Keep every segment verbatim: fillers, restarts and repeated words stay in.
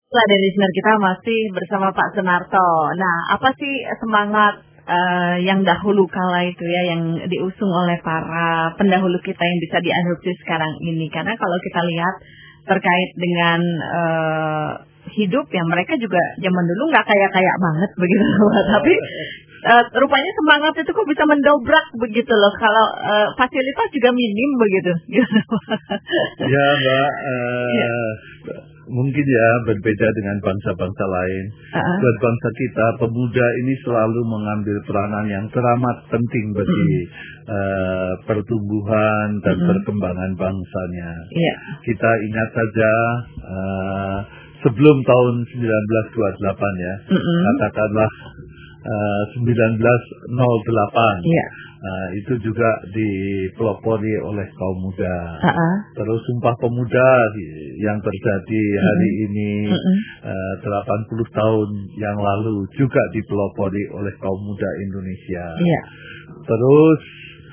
Lah dari listener kita masih bersama Pak Sunarto. Nah, apa sih semangat uh, yang dahulu kala itu ya, yang diusung oleh para pendahulu kita yang bisa diadopsi sekarang ini? Karena kalau kita lihat terkait dengan uh, hidup ya, mereka juga zaman dulu nggak kaya-kaya banget begitu loh. Tapi uh, rupanya semangat itu kok bisa mendobrak begitu loh. Kalau uh, fasilitas juga minim begitu. Ya Mbak, uh, ya. Mungkin ya berbeda dengan bangsa-bangsa lain. Uh-huh. Buat bangsa kita, pemuda ini selalu mengambil peranan yang teramat penting bagi uh-huh. uh, pertumbuhan dan uh-huh. perkembangan bangsanya. Yeah. Kita ingat saja uh, sebelum tahun seribu sembilan ratus dua puluh delapan ya, uh-huh. katakanlah uh, seribu sembilan ratus delapan. Yeah. Uh, itu juga dipelopori oleh kaum muda. Uh-uh. Terus Sumpah Pemuda yang terjadi hari uh-uh. ini uh-uh. uh, delapan puluh tahun yang lalu juga dipelopori oleh kaum muda Indonesia. Yeah. Terus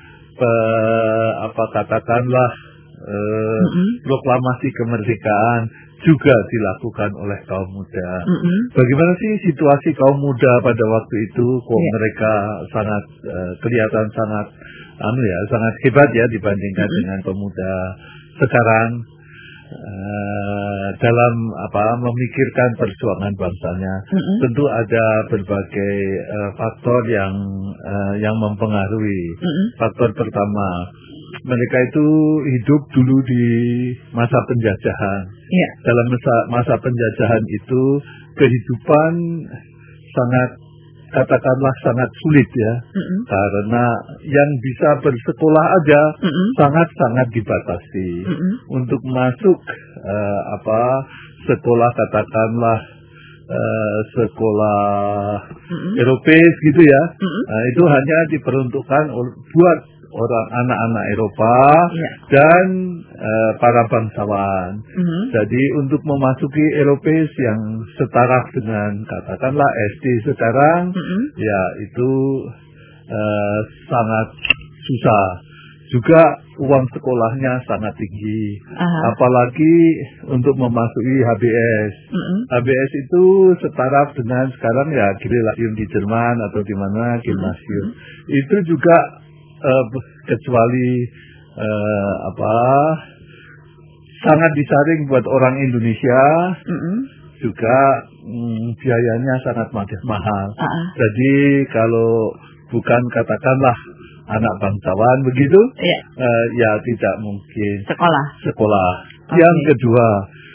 uh, apa katakanlah uh, uh-uh. proklamasi kemerdekaan juga dilakukan oleh kaum muda. Mm-hmm. Bagaimana sih situasi kaum muda pada waktu itu? Kok yeah. mereka sangat uh, kelihatan sangat, anu ya, sangat hebat ya dibandingkan mm-hmm. dengan pemuda sekarang uh, dalam apa memikirkan perjuangan bangsanya. Mm-hmm. Tentu ada berbagai uh, faktor yang uh, yang mempengaruhi. Mm-hmm. Faktor pertama, mereka itu hidup dulu di masa penjajahan. Ya. Dalam masa, masa penjajahan itu kehidupan sangat, katakanlah sangat sulit ya. Mm-hmm. Karena yang bisa bersekolah aja mm-hmm. sangat-sangat dibatasi. Mm-hmm. Untuk masuk uh, apa sekolah katakanlah uh, sekolah mm-hmm. Eropeis gitu ya. Mm-hmm. Nah, itu hanya diperuntukkan buat orang anak-anak Eropa yeah. dan uh, para bangsawan. Mm-hmm. Jadi untuk memasuki Eropeis yang setara dengan katakanlah S D sekarang, mm-hmm. ya itu uh, sangat susah. Juga uang sekolahnya sangat tinggi. Aha. Apalagi untuk memasuki H B S. Mm-hmm. H B S itu setara dengan sekarang ya Gymnasium di Jerman atau di mana Gymnasium. Mm-hmm. Itu juga Uh, kecuali uh, apa sangat disaring buat orang Indonesia, mm-hmm. juga mm, biayanya sangat mahal. Uh-uh. Jadi kalau bukan katakanlah anak bangsawan begitu, yeah. uh, ya tidak mungkin sekolah. Sekolah. Okay. Yang kedua,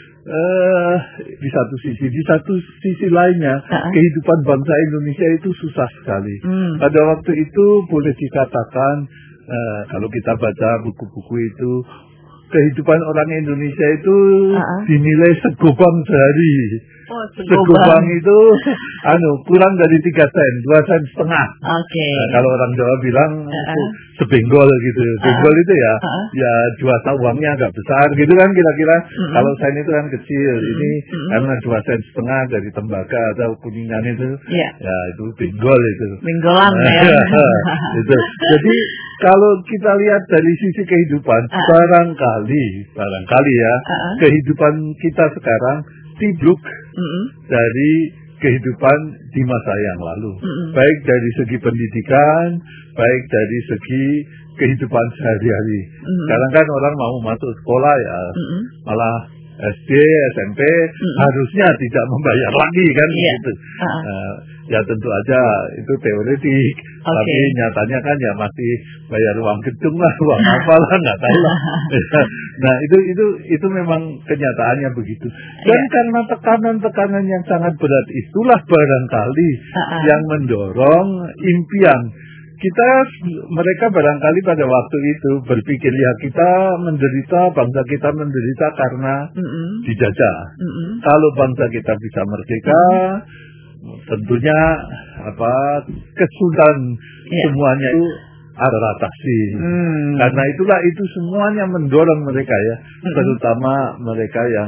uh, di satu sisi, di satu sisi lainnya, uh-uh. kehidupan bangsa Indonesia itu susah sekali. Hmm. Pada waktu itu boleh dikatakan, uh, kalau kita baca buku-buku itu, kehidupan orang Indonesia itu uh-uh. dinilai segobang sehari. Oh, segobang itu, anu kurang dari tiga sen, dua sen setengah. Oke. Okay. Nah, kalau orang Jawa bilang uh-uh. sebenggol gitu, benggol uh-uh. itu ya, uh-uh. ya dua sen uangnya agak besar gitu kan kira-kira. Uh-uh. Kalau sen itu kan kecil, uh-uh. ini uh-uh. karena dua sen setengah dari tembaga atau kuningan itu, yeah. ya itu benggol itu. Benggolan ya. Itu. Jadi kalau kita lihat dari sisi kehidupan, uh-uh. barangkali, barangkali ya, uh-uh. kehidupan kita sekarang tibluk mm-hmm. dari kehidupan di masa yang lalu. Mm-hmm. Baik dari segi pendidikan, baik dari segi kehidupan sehari-hari. Mm-hmm. Sekarang kan orang mau masuk sekolah ya, mm-hmm. malah S D, S M P mm-hmm. harusnya tidak membayar lagi kan yeah. gitu. Uh-huh. Uh, ya tentu aja itu teoretik, okay. tapi nyatanya kan ya masih bayar uang gedung lah, uang apa lah nggak tahu lah. Nah itu itu itu memang kenyataannya begitu. Dan yeah. karena tekanan-tekanan yang sangat berat itulah barangkali uh-huh. yang mendorong impian. Kita, mereka barangkali pada waktu itu berpikir ya kita menderita, bangsa kita menderita karena mm-hmm. dijajah. Mm-hmm. Kalau bangsa kita bisa merdeka, mm-hmm. tentunya apa kesulitan yeah. semuanya itu ada atasi. Mm. Karena itulah itu semuanya mendorong mereka ya, mm-hmm. terutama mereka yang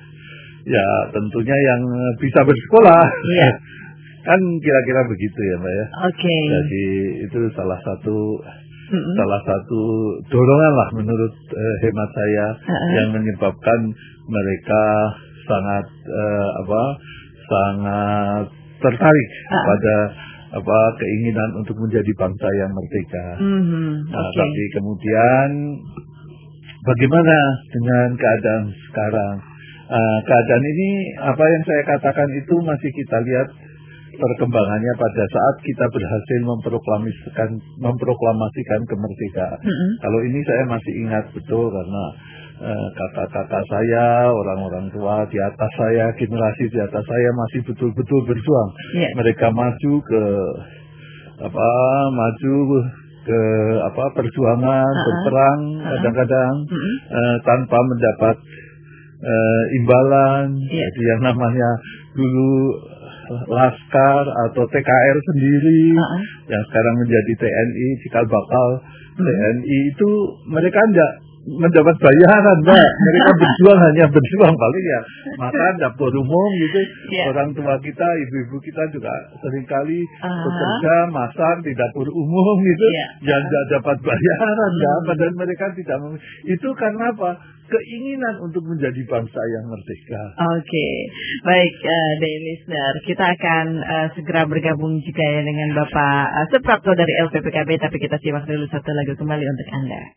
ya tentunya yang bisa bersekolah. Yeah. Kan kira-kira begitu ya Mbak ya. Oke. Okay. Jadi itu salah satu mm-hmm. salah satu dorongan lah menurut uh, hemat saya uh-uh. yang menyebabkan mereka sangat uh, apa sangat tertarik uh. pada apa keinginan untuk menjadi bangsa yang merdeka. Mm-hmm. Nah, okay. Tapi kemudian bagaimana dengan keadaan sekarang? Uh, keadaan ini apa yang saya katakan itu masih kita lihat perkembangannya pada saat kita berhasil memproklamasikan memproklamasikan kemerdekaan. Mm-hmm. Kalau ini saya masih ingat betul karena uh, kakak-kakak saya, orang-orang tua di atas saya, generasi di atas saya masih betul-betul berjuang. Yeah. Mereka maju ke apa maju ke apa perjuangan, uh-huh. berperang uh-huh. kadang-kadang uh-huh. uh, tanpa mendapat uh, imbalan. Yeah. Jadi yang namanya dulu Laskar atau T K R sendiri uh-huh. yang sekarang menjadi T N I, cikal bakal uh-huh. T N I itu mereka enggak mendapat bayaran, Mbak. Mereka berjuang hanya berjuang paling ya makan dapur umum gitu. Yeah. Orang tua kita, ibu-ibu kita juga seringkali uh-huh. bekerja masak di dapur umum gitu, yeah. yang tidak dapat bayaran, ya. Padahal mereka tidak mem- itu karena apa? Keinginan untuk menjadi bangsa yang merdeka. Oke, okay. Baik, uh, dear listener, kita akan uh, segera bergabung juga ya dengan Bapak uh, Suprapto dari L P P K B, tapi kita simak dulu satu lagu kembali untuk Anda.